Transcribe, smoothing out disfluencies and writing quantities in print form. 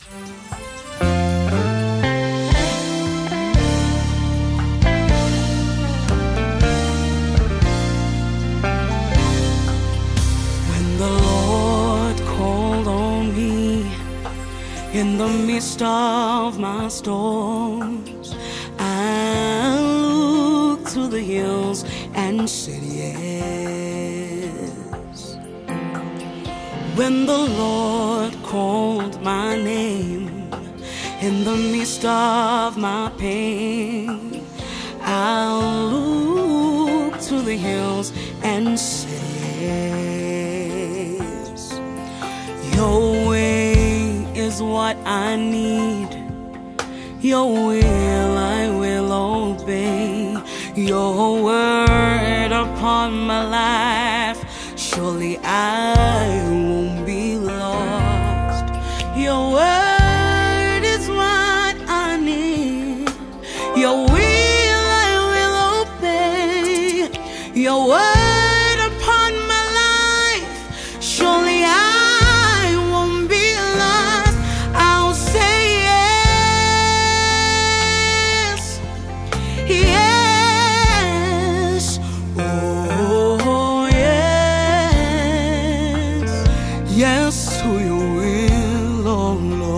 When the Lord called on me in the midst of my storms, I looked to the hills and said yes. When the Lord called my name in the midst of my pain, I looked to the hills and said yes. Your way is what I need. Your will I will obey. Your word upon my life, surely I won't be lost. Your word is what I need. Your will I will obey. Your word upon my life, surely I won't be lost. I'll say yes, yes, oh yes, yes to your will, oh Lord.